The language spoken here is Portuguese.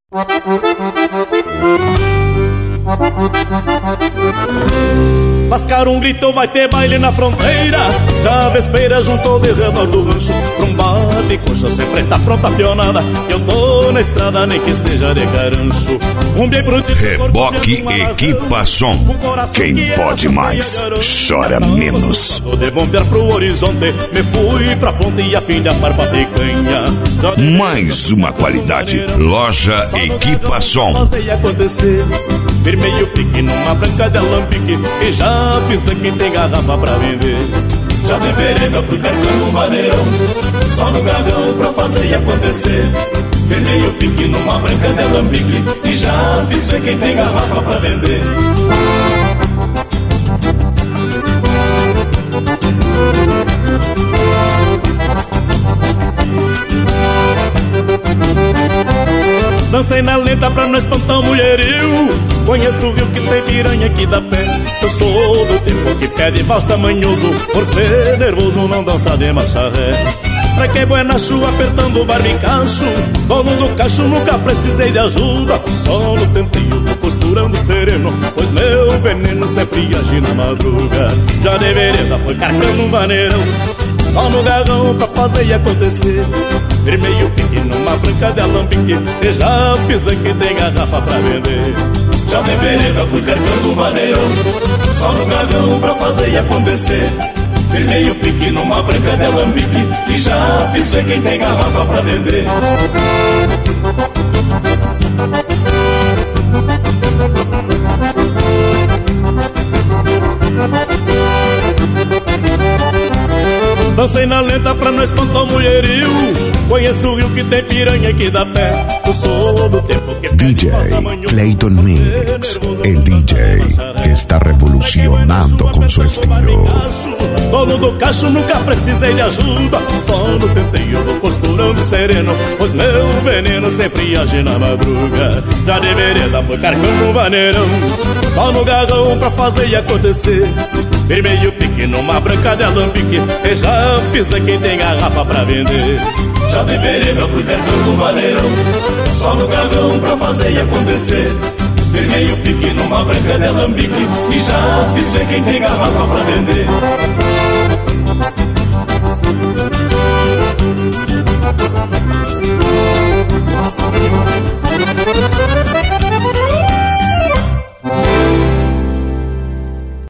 Lascar um grito, vai ter baile na fronteira. Já a vespeira juntou de redor do rancho pra um bate coxa, sempre tá pronta a pionada. Eu tô na estrada, nem que seja de carancho. Um bem pro Reboque Equipa Som. Quem pode mais, chora menos. De bombear pro horizonte, me fui pra fronte e a fim de apar pra picanha. Mais uma qualidade, Loja Equipa Som. Firmei o pique numa branca de alambique e já fiz ver quem tem garrafa pra vender. Já de vereda fui carregando um maneirão, só no garrão pra fazer e acontecer. Firmei o pique numa branca de alambique e já fiz ver quem tem garrafa pra vender. Dancei na lenta pra não espantar o mulherio. Conheço o rio que tem piranha aqui da pé. Eu sou do tempo que pede valsa manhoso. Por ser nervoso não dança de marcha ré. Pra quem é na chuva apertando o barbicacho, dono do cacho nunca precisei de ajuda. Só no tempinho tô costurando sereno, pois meu veneno sempre age na madruga. Já de vereda foi carcando um vaneirão, só no garrão pra fazer e acontecer. Firmei o pique numa branca de alambique e já fiz ver que tem garrafa pra vender. Já de vereda fui carregando um maneirão, só no garrão pra fazer e acontecer. Firmei o pique numa branca de alambique e já fiz ver quem tem garrafa pra vender. Dancei na lenta pra não espantar o mulherio. Conheço o rio que tem piranha aqui da pé. Eu sou do tempo que DJ Clayton Mix, el DJ que está revolucionando con su estilo. Dono do cacho nunca precisei de ajuda. Só no tempinho vou costurando sereno, pois meu veneno sempre age na madruga. Já de vereda foi carregando um vaneirão, só no garrão pra fazer e acontecer. Firmei o pique numa branca de alambique e já fiz ver quem tem garrafa pra vender. Já de vereda fui carregando um vaneirão, só no garrão pra fazer e acontecer. Firmei o pique numa branca de alambique e já fiz ver quem tem garrafa pra vender.